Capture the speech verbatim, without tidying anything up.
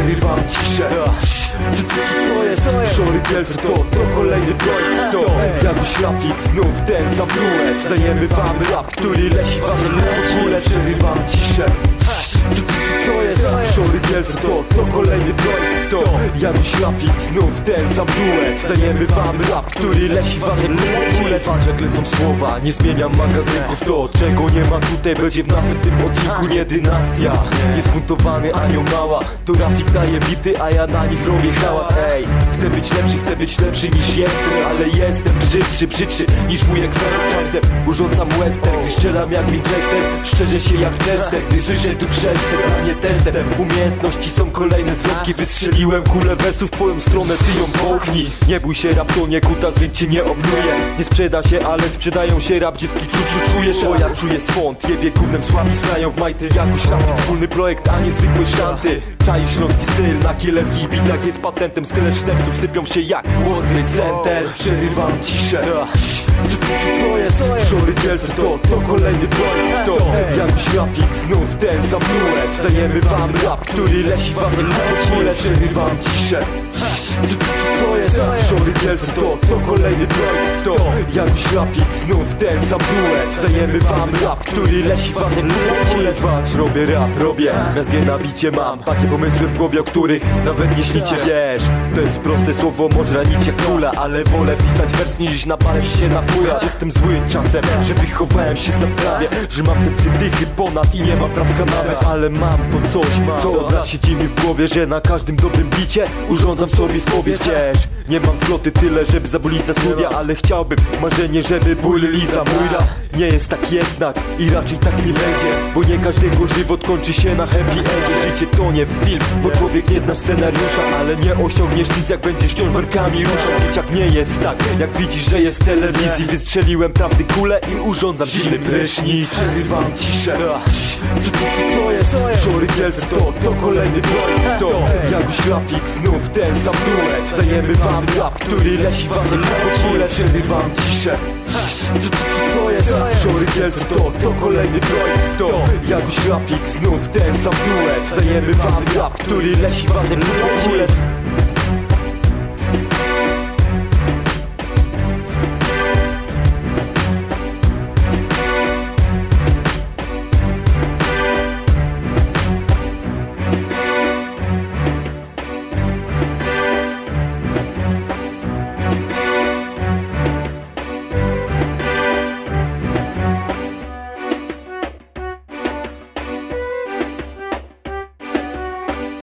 przerywam ciszę. Co, co, co jest? Szory Kielce to, to kolejny projekt. To Janusz Rafik, znów ten sam duet. Dajemy wam rap, który leci wam na ogóle. Przerywam ciszę. Co, co, co, co jest? Szory Kielce to, to kolejny projekt. To Janusz Rafik, znów ten sam duet. Dajemy wam rap, który leci wam na ogóle. Patrz jak lecą słowa, nie zmieniam magazynków. To czego nie ma tutaj będzie w następnym odcinku. Nie dynastia, niezbuntowany anioł-mała. To Rafik daje bity, a ja na nich robię hałas. Hej, chcę być lepszy, chcę być lepszy niż jestem. Ale jestem brzydszy, brzydszy niż wujek z czasem. Urządzam western, gdy strzelam jak Winchester. Szczerze się jak Chester, gdy słyszę tu przester, a nie testem. Umiejętności są kolejne zwrotki. Wystrzeliłem kulę wersów w twoją stronę, ty ją połknij. Nie bój się, rap to nie kutas, więc cię nie obluję. Nie sprzeda się, ale sprzedają się rap dziewki. Czu, czujesz, o ja czuję swąd. Jebie gównem słabi znają w majty. Jakoś Rafik, wspólny projekt, a nie zwykłe szanty. Czai śląski styl, na kieleckich bitach jest patentem. Style sztepców sypią się jak World Trade Center. Przerywam ciszę. Co, co, co, co jest? Szory Kielce to, to kolejny projekt. To Janusz Rafik, znów ten sam duet. Dajemy wam rap, który leci wam na ogóle. Przerywam ciszę. Co, co, co, co jest? Szory Kielce to, to kolejny projekt. To Janusz Rafik, znów ten sam duet. Dajemy wam rap, który leci wam na ogóle. Patrz, robię rap, robię miazgę na bicie mam. Takie pomysły w głowie, o których nawet nie śnicie. Wiesz, to jest proste słowo, może ranić jak kula. Ale wolę pisać wers niż napalać się na fujać. Jestem zły czasem, że wychowałem się za prawie. Że mam te dwie dychy ponad i nie mam prawka nawet. Ale mam to coś, co od lat siedzi mi w głowie. Że na każdym dobrym bicie urządzam sobie spowiedź. Wiesz, nie mam floty tyle, żeby zabolić za studia. Ale chciałbym, marzenie, żeby bulili za mój rap. Nie jest tak jednak i raczej tak nie będzie. Bo nie każdego żywot kończy się na happy endzie. Życie to nie film, bo człowiek nie zna scenariusza. Ale nie osiągniesz nic, jak będziesz wciąż barkami ruszał. Dzieciak nie jest tak, jak widzisz, że jest w telewizji. Wystrzeliłem prawdy kulę i urządzam zimny prysznic. Przerywam ciszę. Co, co, co, co jest? Szory Kielce to, to kolejny projekt. To Janusz Rafik, znów ten sam duet. Dajemy wam rap, który leci wam na ogóle. Przerywam ciszę. Co, co, co, co jest? Szory Kielce to, to kolejny projekt. To Janusz Rafik, znów ten sam duet. Dajemy wam rap, który leci wam na ogóle.